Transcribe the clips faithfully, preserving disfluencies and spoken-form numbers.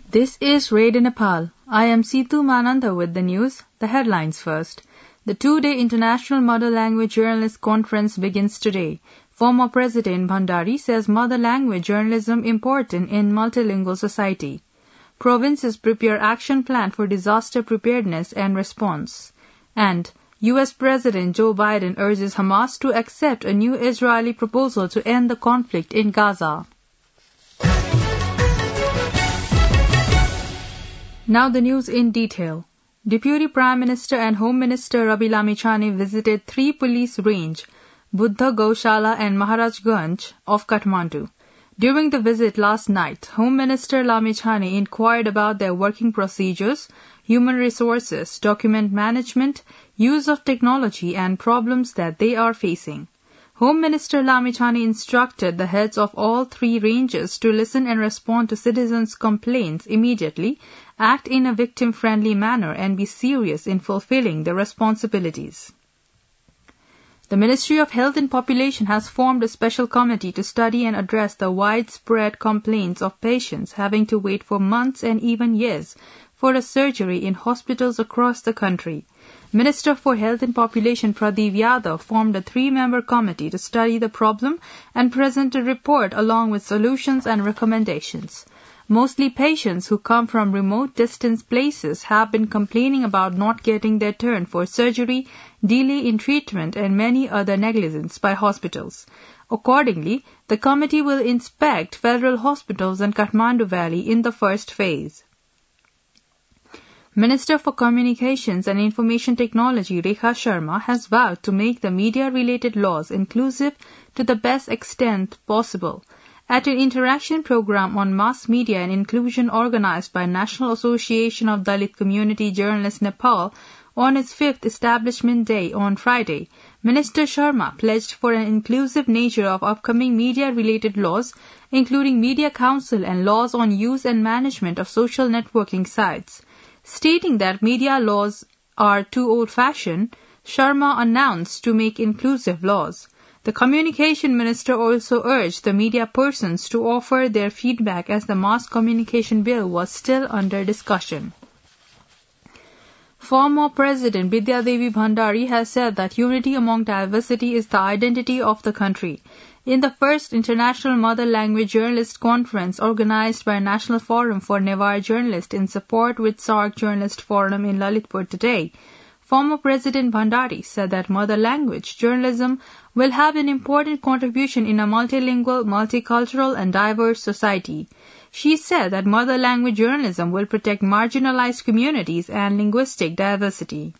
This is Radio Nepal. I am Situ Mananda with the news. The headlines first. The two-day International Mother Language Journalists Conference begins today. Former President Bhandari says mother language journalism important in multilingual society. Provinces prepare action plan for disaster preparedness and response. And U S President Joe Biden urges Hamas to accept a new Israeli proposal to end the conflict in Gaza. Now the news in detail. Deputy Prime Minister and Home Minister Rabi Lamichhane visited three police range, Buddha Gaushala and Maharajganj of Kathmandu. During the visit last night, Home Minister Lamichhane inquired about their working procedures, human resources, document management, use of technology and problems that they are facing. Home Minister Lamichhane instructed the heads of all three ranges to listen and respond to citizens' complaints immediately, act in a victim-friendly manner and be serious in fulfilling their responsibilities. The Ministry of Health and Population has formed a special committee to study and address the widespread complaints of patients having to wait for months and even years for a surgery in hospitals across the country. Minister for Health and Population Pradeep Yadav formed a three-member committee to study the problem and present a report along with solutions and recommendations. Mostly patients who come from remote distant places have been complaining about not getting their turn for surgery, delay in treatment and many other negligence by hospitals. Accordingly, the committee will inspect federal hospitals in Kathmandu Valley in the first phase. Minister for Communications and Information Technology Rekha Sharma has vowed to make the media-related laws inclusive to the best extent possible. At an interaction program on mass media and inclusion organized by National Association of Dalit Community Journalists Nepal on its fifth establishment day on Friday, Minister Sharma pledged for an inclusive nature of upcoming media-related laws, including Media Council and laws on use and management of social networking sites. Stating that media laws are too old-fashioned, Sharma announced to make inclusive laws. The Communication Minister also urged the media persons to offer their feedback as the Mass Communication Bill was still under discussion. Former President Bidya Devi Bhandari has said that unity among diversity is the identity of the country. In the first International Mother Language Journalists Conference organized by National Forum for Newar Journalists in support with SAARC Journalist Forum in Lalitpur today, former President Bhandari said that mother language journalism will have an important contribution in a multilingual, multicultural and diverse society. She said that mother language journalism will protect marginalized communities and linguistic diversity.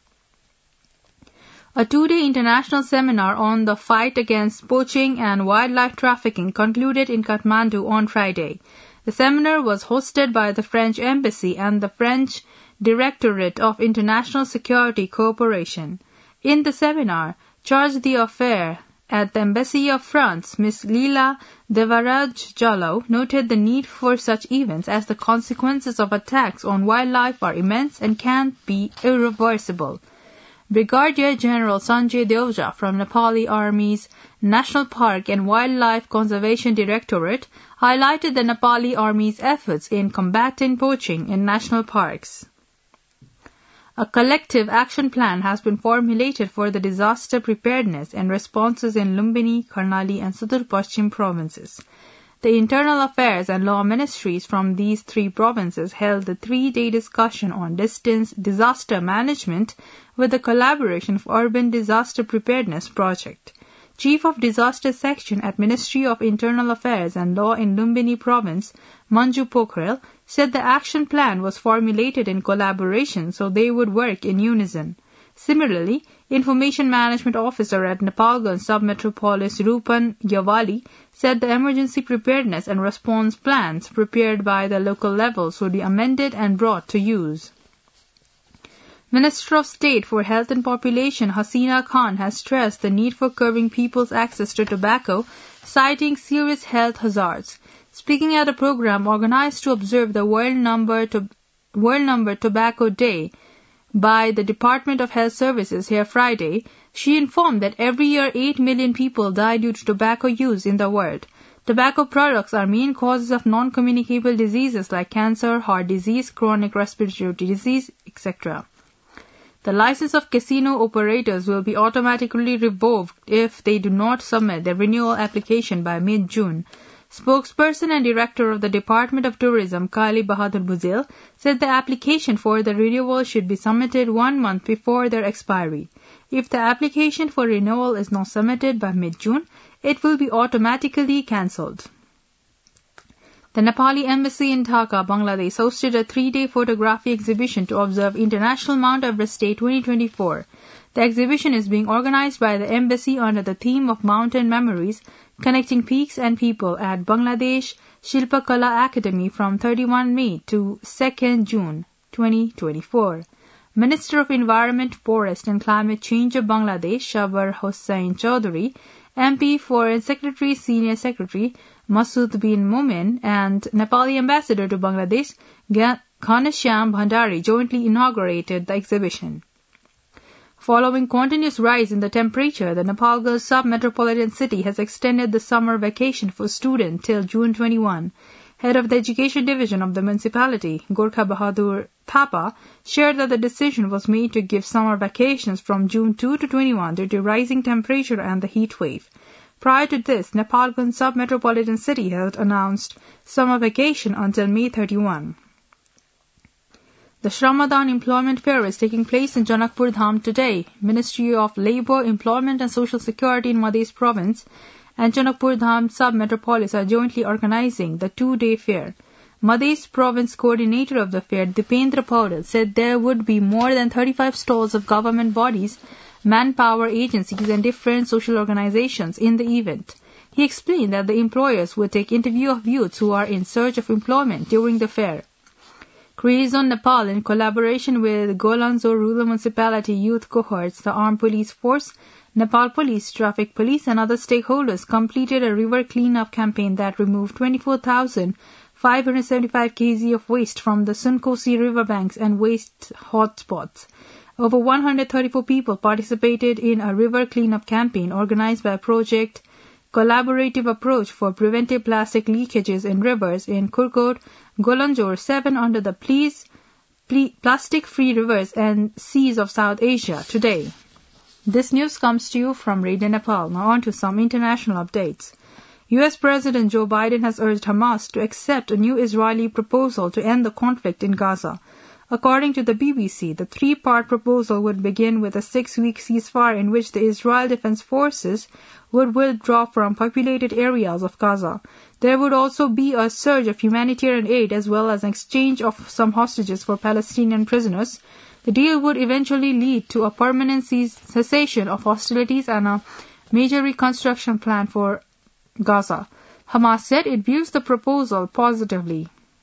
A two-day international seminar on the fight against poaching and wildlife trafficking concluded in Kathmandu on Friday. The seminar was hosted by the French Embassy and the French Directorate of International Security Cooperation. In the seminar, chargé d'affaires at the Embassy of France, Miz Leela Devaraj-Jallow, noted the need for such events as the consequences of attacks on wildlife are immense and can be irreversible. Brigadier General Sanjay Devja from Nepali Army's National Park and Wildlife Conservation Directorate highlighted the Nepali Army's efforts in combating poaching in national parks. A collective action plan has been formulated for the disaster preparedness and responses in Lumbini, Karnali and Sudur Paschim provinces. The Internal Affairs and Law Ministries from these three provinces held the three-day discussion on distance disaster management with the collaboration of Urban Disaster Preparedness Project. Chief of Disaster Section at Ministry of Internal Affairs and Law in Lumbini Province, Manju Pokhrel, said the action plan was formulated in collaboration so they would work in unison. Similarly, Information Management Officer at Nepalganj Sub-Metropolis Rupan Yawali said the emergency preparedness and response plans prepared by the local levels would be amended and brought to use. Minister of State for Health and Population Hasina Khan has stressed the need for curbing people's access to tobacco, citing serious health hazards. Speaking at a program organized to observe the World Number, to- World Number Tobacco Day by the Department of Health Services here Friday, she informed that every year eight million people die due to tobacco use in the world. Tobacco products are main causes of non-communicable diseases like cancer, heart disease, chronic respiratory disease, et cetera. The license of casino operators will be automatically revoked if they do not submit their renewal application by mid-June. Spokesperson and Director of the Department of Tourism, Kali Bahadur Buzil, said the application for the renewal should be submitted one month before their expiry. If the application for renewal is not submitted by mid-June, it will be automatically cancelled. The Nepali Embassy in Dhaka, Bangladesh, hosted a three-day photography exhibition to observe International Mount Everest Day twenty twenty-four. The exhibition is being organized by the Embassy under the theme of Mountain Memories, Connecting Peaks and People at Bangladesh Shilpa Kala Academy from thirty-first May to second June twenty twenty-four. Minister of Environment, Forest and Climate Change of Bangladesh, Shabar Hossain Chowdhury, M P, Foreign Secretary, Senior Secretary, Masood bin Momin, and Nepali Ambassador to Bangladesh, Ghanshyam Bhandari, jointly inaugurated the exhibition. Following continuous rise in the temperature, the Nepalgarh sub-metropolitan city has extended the summer vacation for students till June twenty-first. Head of the Education Division of the municipality, Gorkha Bahadur Thapa, shared that the decision was made to give summer vacations from June second to twenty-first due to rising temperature and the heat wave. Prior to this, Nepalgarh sub-metropolitan city had announced summer vacation until May thirty-first. The Shramadhan Employment Fair is taking place in Janakpur Dham today. Ministry of Labour, Employment and Social Security in Madhya Province and Janakpur Dham Sub-Metropolis are jointly organizing the two-day fair. Madhya Province coordinator of the fair, Dipendra Paudel, said there would be more than thirty-five stalls of government bodies, manpower agencies and different social organizations in the event. He explained that the employers would take interview of youths who are in search of employment during the fair. Crazon Nepal, in collaboration with Golanzo Rural Municipality Youth Cohorts, the Armed Police Force, Nepal Police, Traffic Police and other stakeholders completed a river cleanup campaign that removed twenty-four thousand five hundred seventy-five kilograms of waste from the Sunkosi riverbanks and waste hotspots. Over one hundred thirty-four people participated in a river cleanup campaign organized by Project Collaborative Approach for Preventive Plastic Leakages in Rivers in Kurkot, Golanjor seven under the Please Plastic-Free Rivers and Seas of South Asia today. This news comes to you from Radio Nepal. Now on to some international updates. U S President Joe Biden has urged Hamas to accept a new Israeli proposal to end the conflict in Gaza. According to the B B C, the three-part proposal would begin with a six-week ceasefire in which the Israel Defense Forces would withdraw from populated areas of Gaza. There would also be a surge of humanitarian aid as well as an exchange of some hostages for Palestinian prisoners. The deal would eventually lead to a permanent cessation of hostilities and a major reconstruction plan for Gaza. Hamas said it views the proposal positively.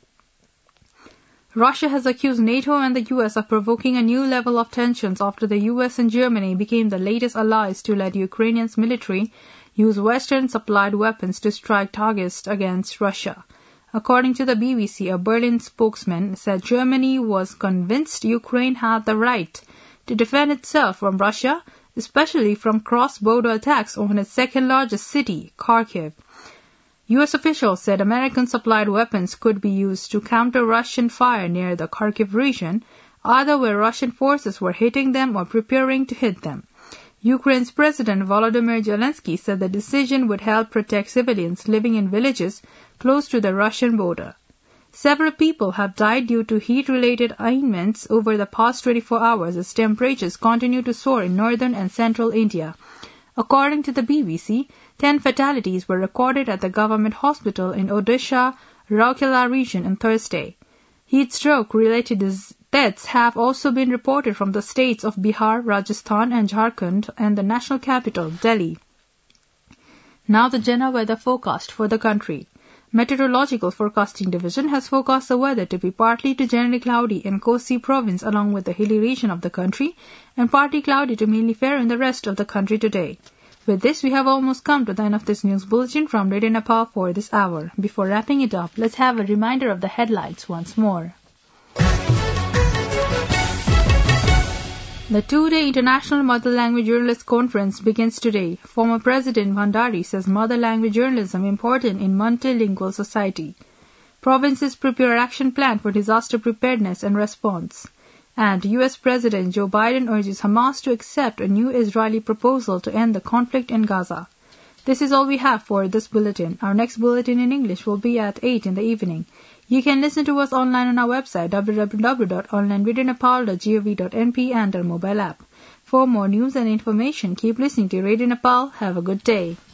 Russia has accused NATO and the U S of provoking a new level of tensions after the U S and Germany became the latest allies to let Ukrainian's military use Western-supplied weapons to strike targets against Russia. According to the B B C, a Berlin spokesman said Germany was convinced Ukraine had the right to defend itself from Russia, especially from cross-border attacks on its second-largest city, Kharkiv. U S officials said American-supplied weapons could be used to counter Russian fire near the Kharkiv region, either where Russian forces were hitting them or preparing to hit them. Ukraine's President Volodymyr Zelensky said the decision would help protect civilians living in villages close to the Russian border. Several people have died due to heat-related ailments over the past twenty-four hours as temperatures continue to soar in northern and central India. According to the B B C, ten fatalities were recorded at the government hospital in Odisha, Rourkela region on Thursday. Heat stroke-related deaths have also been reported from the states of Bihar, Rajasthan and Jharkhand and the national capital, Delhi. Now the general weather forecast for the country. Meteorological Forecasting Division has forecast the weather to be partly to generally cloudy in Kosi province along with the hilly region of the country and partly cloudy to mainly fair in the rest of the country today. With this, we have almost come to the end of this news bulletin from Radio Nepal for this hour. Before wrapping it up, let's have a reminder of the headlines once more. The two-day International Mother Language Journalists Conference begins today. Former President Bhandari says mother language journalism important in multilingual society. Provinces prepare action plan for disaster preparedness and response. And U S President Joe Biden urges Hamas to accept a new Israeli proposal to end the conflict in Gaza. This is all we have for this bulletin. Our next bulletin in English will be at eight in the evening. You can listen to us online on our website w w w dot online radio nepal dot gov dot n p and our mobile app. For more news and information, keep listening to Radio Nepal. Have a good day.